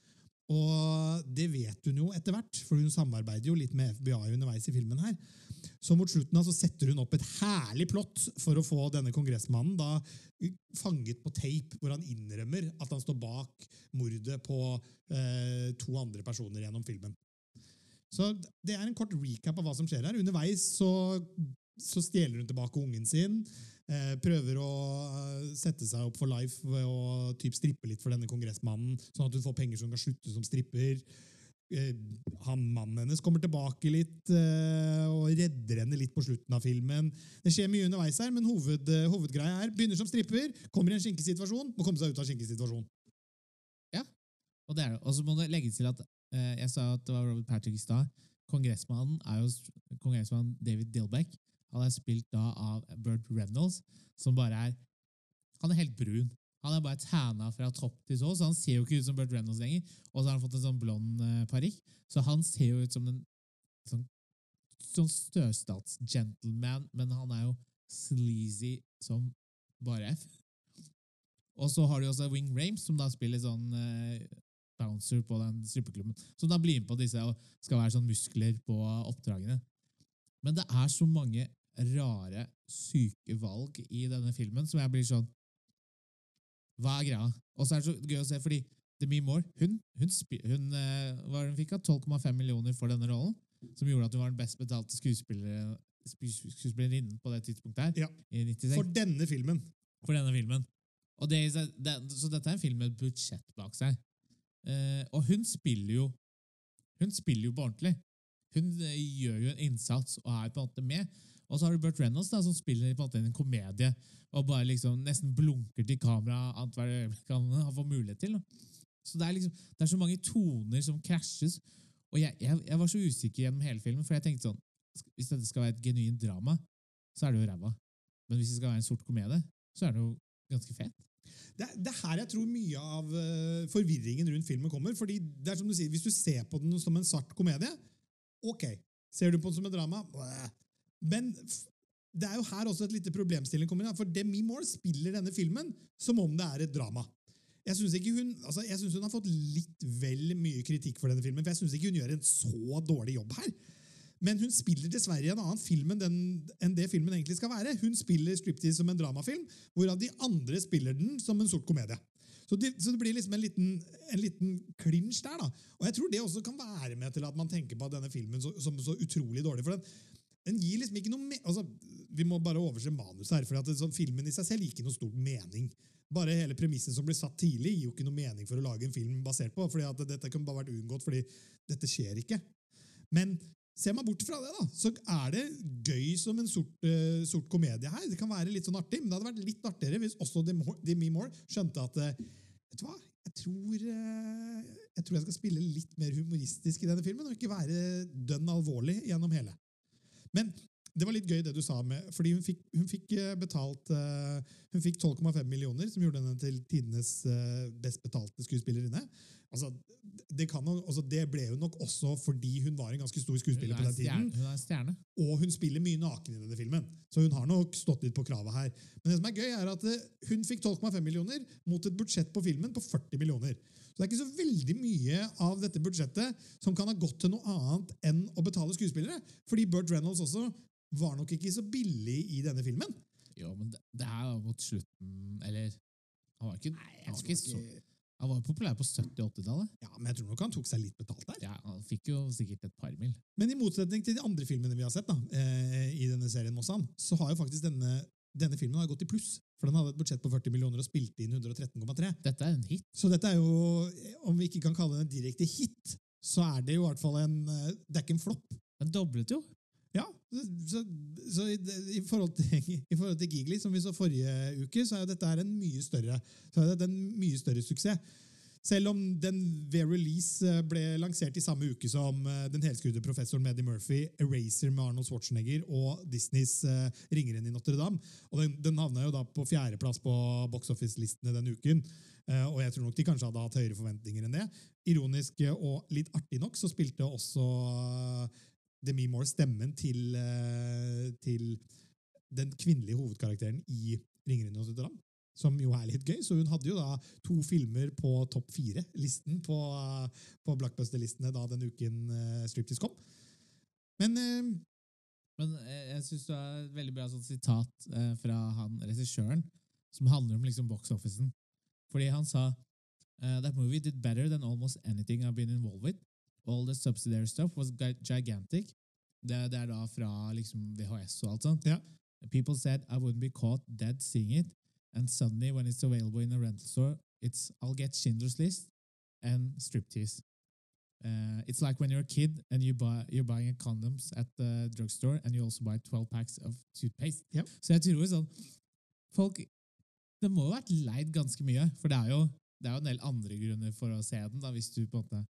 Og det vet hun jo etter hvert, for hun samarbeider jo litt med F B I underveis i filmen her. Så mot slutten av så setter hun opp et herlig plott for å få denne kongressmannen da fanget på tape, hvor han innrømmer at han står bak mordet på eh, to andre personer gjennom filmen. Så det er en kort recap av hva som skjer her. Underveis så, så stjeler hun tilbake ungen sin, eh, prøver å eh, sette seg opp for life ved å typ strippe litt for denne kongressmannen, sånn at hun får penger som kan slutte som stripper. Eh, han mannen hennes kommer tilbake litt eh, og redder henne litt på slutten av filmen. Det skjer mye underveis her, men hoved, eh, hovedgreia er begynner som stripper, kommer i en skinkesituasjon, må komme seg ut av skinkesituasjonen. Og det er det. Og så må det legges til at eh, jeg sa at det var Robert Patrick i stad. Kongressmannen er jo s- kongressmann David Dilbeck. Han er spilt da av Burt Reynolds, som bare er Han er helt brun. Han er bare tæna fra topp til så, så han ser jo ikke ut som Burt Reynolds lenger. Og så har han fått en sånn blond eh, parykk, så han ser jo ut som en sånn, sånn støstats-gentleman, men han er jo sleazy som bare F. Og så har de også Wing Rames, som da spiller sånn eh, bouncer på den strippeklubben, som da blir med på disse og skal være sånn muskler på oppdragene. Men det er så mange rare, syke valg i denne filmen, som jeg blir sånn, hva er greia? Og så er det så gøy å se, fordi Demi Moore, hun, hun, spi- hun, eh, hva var det hun fikk av tolv komma fem millioner for denne rollen, som gjorde at hun var den best betalte skuespiller, skuespillerinnen på det tidspunktet her, Ja. i nittiseks, For denne filmen. for denne filmen. Og det, i seg- det, så dette er en film med et budsjett bak seg. Eh, og hun spiller jo Hun spiller jo på ordentlig. Hun eh, gjør jo en innsats og er på en måte med. Og så har du Burt Reynolds da, som spiller på en måte en komedie og bare liksom nesten blunker til kamera alt hver øyeblikk han han får mulighet til. Da. Så det er liksom, det er så mange toner som krasjes. Og jeg, jeg, jeg var så usikker gjennom hele filmen, for jeg tenkte sånn, hvis dette skal være et genuint drama, så er det jo ræva. Men hvis det skal være en sort komedie, så er det jo ganske fet. Det, det er her jeg tror mye av uh, forvirringen rundt filmen kommer, fordi det er som du sier, hvis du ser på den som en svart komedie, ok, ser du på den som en drama, Blæh. Men det er jo her også et lite problemstilling kommer inn, for Demi Moore spiller denne filmen som om det er et drama. Jeg synes, ikke hun, altså jeg synes hun har fått litt vel mye kritikk for denne filmen, for jeg synes ikke hun gjør en så dårlig jobb her. Men hun spiller dessverre i en annen film enn, den, enn det filmen egentlig skal være. Hun spiller Striptease som en dramafilm, hvorav de andre spiller den som en sort komedie. Så det, så det blir liksom en liten, en liten clinch der da. Og jeg tror det også kan være med til at man tenker på denne filmen så, som så utrolig dårlig, for den, den gir liksom ikke noe, altså, vi må bare overse manus her, for at det, sånn, filmen i seg selv gir ikke noe stort mening. Bare hele premissen som ble satt tidlig gir jo ikke noe mening for å lage en film basert på, fordi at dette kunne bare vært unngått, fordi dette skjer ikke. Men ser man bort fra det da, så er det gøy som en sort, uh, sort komedie her. Det kan være litt sånn artig, men det hadde vært litt artigere hvis også Demi Moore skjønte at, uh, vet du hva, jeg tror, uh, jeg tror jeg skal spille litt mer humoristisk i denne filmen, og ikke være dønn alvorlig gjennom hele. Men det var litt gøy det du sa med, fordi hun fikk, hun fikk betalt, uh, hun fikk tolv komma fem millioner, som gjorde henne til tidenes uh, best betalte skuespillerinne. Altså, det, kan, altså, det ble hun nok også fordi hun var en ganske stor skuespiller på den tiden. Hun er en stjerne. Og hun spiller mye naken i denne filmen, så hun har nok stått litt på kravet her. Men det som er gøy er at uh, hun fikk tolv komma fem millioner mot et budsjett på filmen på førti millioner. Så det er ikke så veldig mye av dette budsjettet som kan ha gått til noe annet enn å betale skuespillere, fordi Burt Reynolds også var nok ikke så billig i denne filmen. Jo, men det, det er jo mot slutten, eller han var ikke, Nei, han var ikke så, han var populær på sytti-åtti-tallet. Ja, men jeg tror nok han tok seg litt betalt der. Ja, han fikk jo sikkert et par mil. Men i motsetning til de andre filmene vi har sett da, eh, i denne serien Mossan, så har jo faktisk denne, denne filmen har gått i pluss, for den hadde et budsjett på førti millioner og spilte inn hundre og tretten komma tre. Dette er en hit. Så dette er jo, om vi ikke kan kalle det en direkte hit, så er det jo i hvert fall en, det er ikke en flopp. Den doblet jo. Ja, så, så i, i, forhold til, i forhold til Gigli, som vi så forrige uke, så er jo dette her en mye større, så er det en mye større suksess. Selv om den ved release ble lansert i samme uke som den helskrudde professoren Eddie Murphy, Eraser med Arnold Schwarzenegger og Disneys uh, Ringeren i Notre Dame. Og den, den havnet jo da på fjerdeplass på box office-listene den uken. Uh, og jeg tror nok de kanskje hadde hatt høyere forventninger enn det. Ironisk og litt artig nok så spilte også uh, Demi Moore stemmen til, uh, til den kvinnelige hovedkarakteren i Ringeren i Notre Dame, som jo er litt gøy, så hun hadde jo da to filmer på topp fire-listen på, på blockbuster-listene da den uken uh, Striptease kom. Men, uh, Men jeg synes det er et veldig bra sånn sitat uh, fra han regissøren, som handler om liksom box-officen. Fordi han sa, uh, that movie did better than almost anything I've been involved with. All the subsidiary stuff was gigantic. Det, det er da fra liksom V H S og alt sånt. ja. People said I wouldn't be caught dead seeing it. And suddenly, when it's available in a rental store, it's I'll get Schindler's List and Striptease. Uh, it's like when you're a kid and you buy, you're buying condoms at the drugstore and you also buy twelve packs of toothpaste. Yep. Så jeg tror sånn, folk, det må jo ha vært leid ganske mye, for det er jo, det er jo en del andre grunner for å se den, da, hvis du på en måte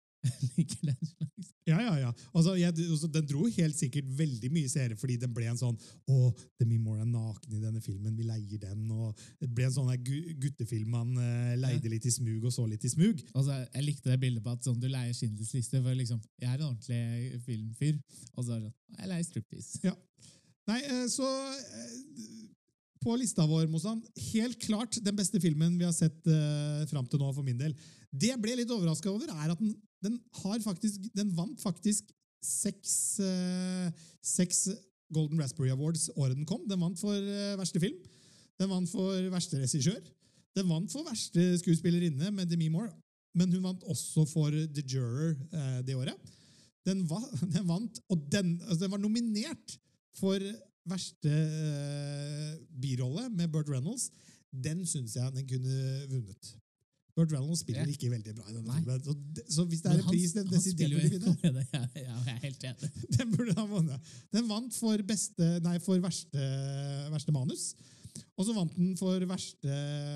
liker den slags. Ja, ja, ja. Altså, jeg, altså, den dro helt sikkert veldig mye seere, fordi den ble en sånn, åh, Demi Moore er naken i denne filmen, vi leier den, og det ble en sånn der gu- guttefilm man eh, leide Ja. litt i smug og så litt i smug. Altså, jeg likte det bildet på at sånn, du leier Schindlers liste, for liksom, jeg er en ordentlig filmfyr, og så er det sånn, jeg leier Striptease. Ja. Nei, eh, så eh, på lista vår, Mossan, helt klart den beste filmen vi har sett eh, frem til nå for min del. Det jeg ble litt overrasket over, er at den, den, har faktisk, den vant faktisk seks, eh, seks Golden Raspberry Awards året den kom. Den vant for eh, verste film, den vant for verste regissør, den vant for verste skuespillerinne med Demi Moore, men hun vant også for The Juror eh, det året. Den, va, den vant, og den, altså den var nominert for verste uh, birolle med Burt Reynolds. Den synes jeg den kunne vunnet. Burt Reynolds spiller Ja. ikke veldig bra i denne Nei. filmen. Så, det- så hvis det er Men en han- pris den han desidert spiller jo burde i vinne, komedie. Ja, ja, jeg er helt enig. den burde han vunnet. Den vant for, beste, nei, for verste, verste manus, og så vant den for verste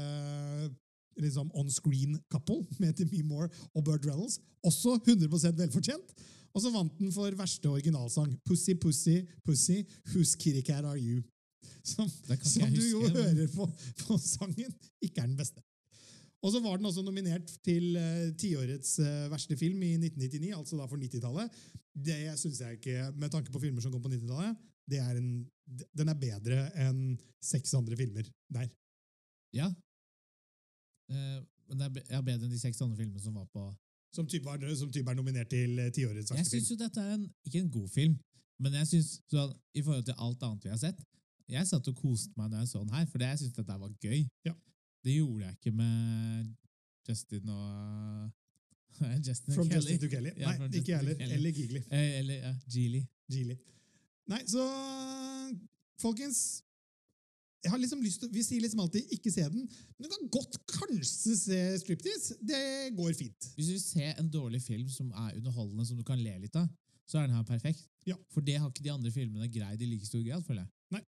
liksom on-screen couple med Demi Moore og Burt Reynolds. Også hundre prosent velfortjent. Og så vant den for verste originalsang. Pussy, pussy, pussy, whose kitty cat are you? Som, Det kan ikke som jeg du jo huske, men- hører på, på sangen, ikke er den beste. Og så var den også nominert til uh, tiårets uh, verste film i nitten nittini, altså da for nittitallet. Det synes jeg ikke, med tanke på filmer som kom på nittitallet, det er en, den er bedre enn seks andre filmer der. Ja. Eh, men det er, be- ja, bedre enn de seks andre filmene som var på... Som type, var, som type er nominert til uh, tiårets Jeg verste synes film. jo dette er en, ikke en god film, men jeg synes, så, i forhold til alt annet vi har sett, jeg satt og koste meg når jeg så den her, for jeg synes dette var gøy. Ja. Det gjorde jeg ikke med Justin og... Justin og From Kelly. Justin to Kelly. Ja, Nei, from ikke Justin jeg to heller. Kelly. Eller Gigli. Eh, eller, ja, Geely. Geely. Nei, så folkens, jeg har liksom lyst til, vi sier liksom alltid ikke se den, men du kan godt kanskje se Striptease. Det går fint. Hvis du vil se en dårlig film som er underholdende, som du kan le litt av, så er den her perfekt. Ja. For det har ikke de andre filmene greid i like stor grad, føler jeg.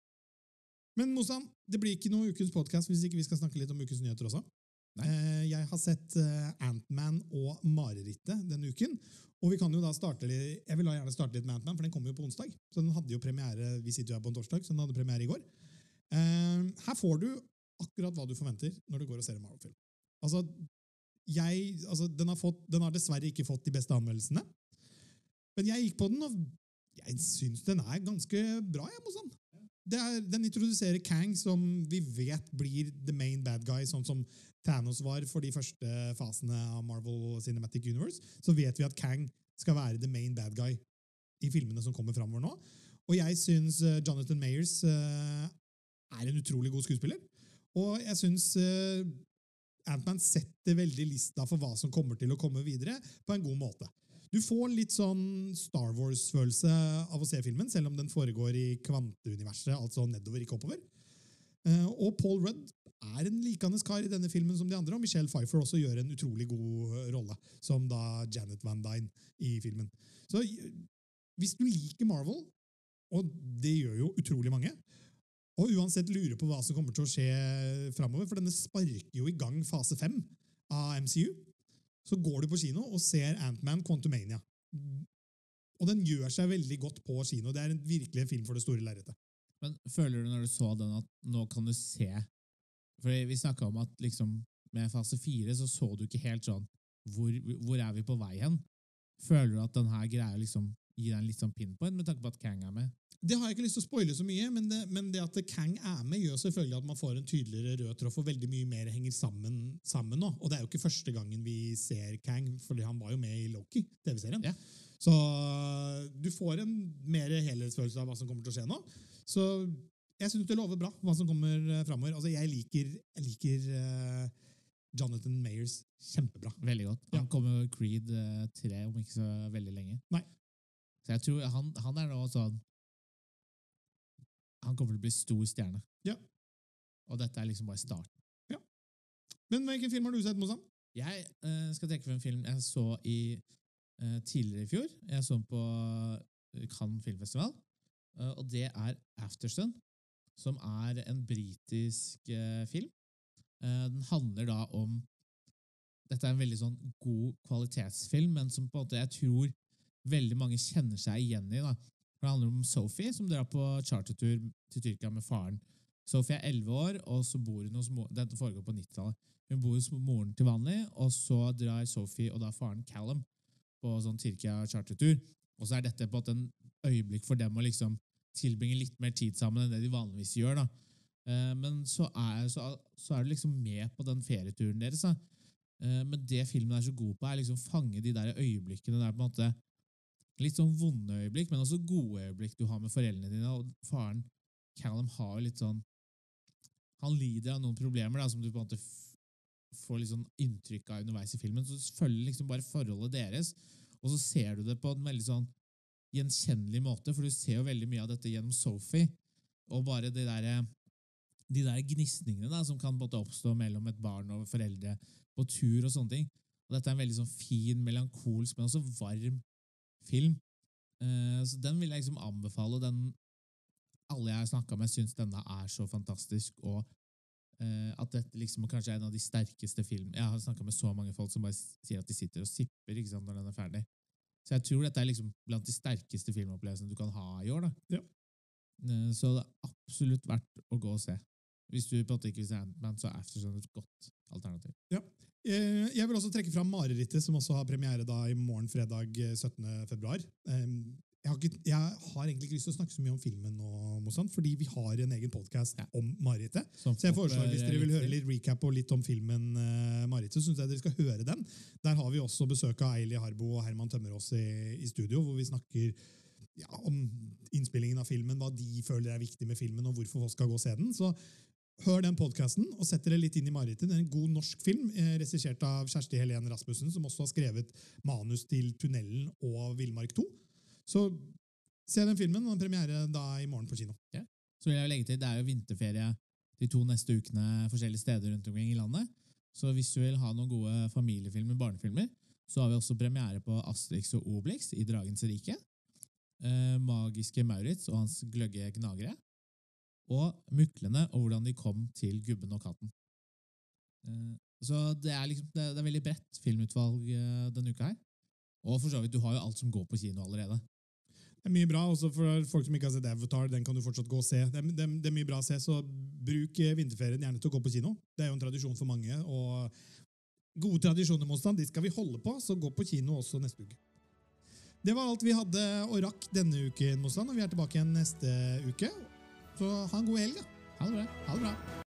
Men Mosam, det blir ikke noe ukens podcast hvis ikke vi skal snakke litt om ukens nyheter også. Nei. Eh, Jeg har sett eh, Ant-Man og Marerittet denne uken, og vi kan jo da starte litt, jeg vil da gjerne starte litt med Ant-Man, for den kommer jo på onsdag, så den hadde jo premiere, vi sitter jo her på en torsdag, så den hadde premiere i går. Eh, Her får du akkurat hva du forventer når du går og ser en Marvel-film. Altså, jeg, altså den, har fått, den har dessverre ikke fått de beste anmeldelsene, men jeg gikk på den, og jeg synes den er ganske bra, jeg må sånn. Det er, den introduserer Kang, som vi vet blir the main bad guy, sånn som Thanos var for de første fasene av Marvel Cinematic Universe. Så vet vi at Kang skal være the main bad guy i filmene som kommer fremover nå. Og jeg synes uh, Jonathan Mayers uh, er en utrolig god skuespiller. Og jeg synes uh, Ant-Man setter veldig lista for hva som kommer til å komme videre på en god måte. Du får litt sånn Star Wars-følelse av å se filmen, selv om den foregår i kvanteuniverset, altså nedover, ikke oppover. Eh, Og Paul Rudd er en likende kar i denne filmen som de andre, og Michelle Pfeiffer også gjør en utrolig god eh, rolle, som da Janet Van Dyne i filmen. Så eh, hvis du liker Marvel, og det gjør jo utrolig mange, og uansett lurer på hva som kommer til å skje fremover, for denne sparker jo i gang fase fem av M C U, så går du på kino og ser Ant-Man Quantumania. Og den gjør seg veldig godt på kino. Det er en, virkelig en film for det store lerretet. Men føler du når du så den at nå kan du se, for vi snakket om at liksom med fase fire så så du ikke helt sånn, hvor, hvor er vi på vei hen? Føler du at den her greier liksom gi deg en litt sånn pinpoint med tanke på at Kang er med? Det har jeg ikke lyst til å spoile så mye, men det, men det at Kang er med gjør selvfølgelig at man får en tydeligere rød tråd, for veldig mye mer henger sammen, sammen nå. Og det er jo ikke første gangen vi ser Kang, fordi han var jo med i Loki, T V-serien. Ja. Så du får en mer helhetsfølelse av hva som kommer til å skje nå. Så jeg synes det lover bra, hva som kommer eh, fremover. Altså, jeg liker, jeg liker eh, Jonathan Mayers kjempebra. Veldig godt. Ja. Han kommer jo Creed eh, tre om ikke så veldig lenge. Nei. Så jeg tror han, han er nå sånn, han kommer til å bli stor stjerne. Ja. Og dette er liksom bare starten. Men hvilken film har du sett, Mosam? Jeg eh, skal trekke for en film jeg så i eh, tidligere i fjor. Jeg så den på eh, Cannes Filmfestival, eh, og det er Aftersun, som er en britisk eh, film. Eh, den handler da om, dette er en veldig sånn god kvalitetsfilm, men som på en måte jeg tror veldig mange kjenner seg igjen i da. For det handler om Sophie, som drar på chartertur til Tyrkia med faren. Sophie er elleve år, og så bor hun hos moren. Dette foregår på nittitallet. Hun bor hos moren til vanlig, og så drar Sophie og da faren Callum på sånn Tyrkia chartertur. Og så er dette på en øyeblikk for dem å liksom tilbringe litt mer tid sammen enn det de vanligvis gjør. da. Eh, Men så er, så, så er du liksom med på den ferieturen deres. da. Eh, Men det filmen er så god på, er liksom fange de der øyeblikkene der på en måte litt sånn vonde øyeblikk, men også gode øyeblikk du har med foreldrene dine. Og faren, Callum, har jo litt sånn, han lider av noen problemer da, som du på en måte f- får litt sånn inntrykk av underveis i filmen, så du følger liksom bare forholdet deres, og så ser du det på en veldig sånn gjenkjennelig måte, for du ser jo veldig mye av dette gjennom Sophie, og bare det der, de der gnisningene da, som kan på en måte oppstå mellom et barn og foreldre på tur og sånne ting. Og dette er en veldig sånn fin, melankolsk, men også varm film. Eh, så den vil jeg liksom anbefale. Den, alle jeg har snakket med synes denne er så fantastisk, og eh, at dette liksom kanskje er en av de sterkeste film. Jeg har snakket med så mange folk som bare sier at de sitter og sipper ikke sant, når den er ferdig. Så jeg tror dette er liksom blant de sterkeste filmopplevelsene du kan ha i år. Da. Ja. Eh, så det er absolutt verdt å gå og se. Hvis du på en måte ikke vil se Ant-Man, så er Aftersun et godt alternativ. Ja. Eh, Jeg vil også trekke fram Marerittet, som også har premiere da i morgen, fredag syttende februar. Eh, Jeg har, ikke, jeg har egentlig ikke lyst til å snakke så mye om filmen nå, Mossan, fordi vi har en egen podcast Ja. om Marerittet. Som Så jeg foreslår, folk, hvis eh, dere vil liker. høre litt recap og litt om filmen uh, Marerittet, så synes jeg dere skal høre den. Der har vi også besøk av Eili Harbo og Herman Tømmerås i, i studio, hvor vi snakker ja, om innspillingen av filmen, hva de føler er viktig med filmen, og hvorfor folk skal gå og se den. Så hør den podcasten, og sett dere litt inn i Marerittet. Det er en god norsk film, eh, regissert av Kjersti Helene Rasmussen, som også har skrevet manus til Tunnelen og Villmark to. Så se den filmen, og den premiere da i morgen på kino. Ja. Så vil jeg legge til, det er jo vinterferie de to neste ukene forskjellige steder rundt omkring i landet. Så hvis du vil ha noen gode familiefilmer, barnefilmer, så har vi også premiere på Asterix og Obelix i Dragens rike, eh, Magiske Maurits og hans gløgge gnagere, og Muklene og hvordan de kom til Gubben og katten. Eh, Så det er, liksom, det er, det er veldig bredt filmutvalg eh, denne uka her. Og for så vidt, du har jo alt som går på kino allerede. Det er mye bra, også for folk som ikke har sett Avatar, den kan du fortsatt gå og se. Det er, det, er- det er mye bra å se, så bruk eh, vinterferien gjerne til å gå på kino. Det er jo en tradisjon for mange, og gode tradisjoner, Mostan, de skal vi holde på, så gå på kino også neste uke. Det var alt vi hadde og rakk denne uken, Mostan, og vi er tilbake igjen neste uke. Så ha en god helg, da. Ha det bra. Ha det bra.